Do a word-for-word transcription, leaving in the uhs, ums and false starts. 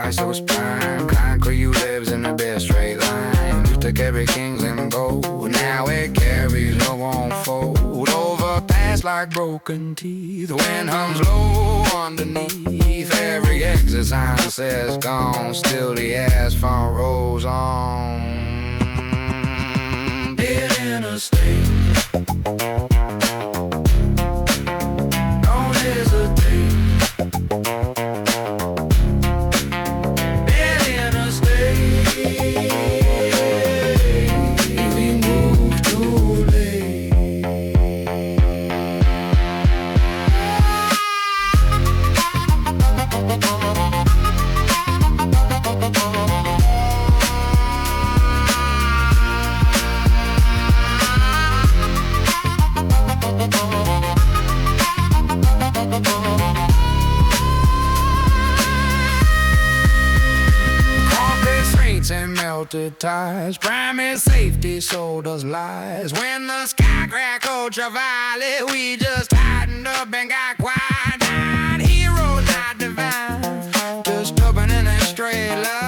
price was prime. Concrete lives in the best straight line. Used to carry kings and gold, now it carries no one fold. Overpass like broken teeth, wind hums low underneath. Every exit sign says gone, still the asphalt rolls on. Dead interstate, don't hesitate. Dead interstate, we move too late. And melted tires, promise safety, sold us lies. When the sky cracked ultraviolet, we just tightened up and got quiet. Nine heroes not divine, just stubborn in a straight line.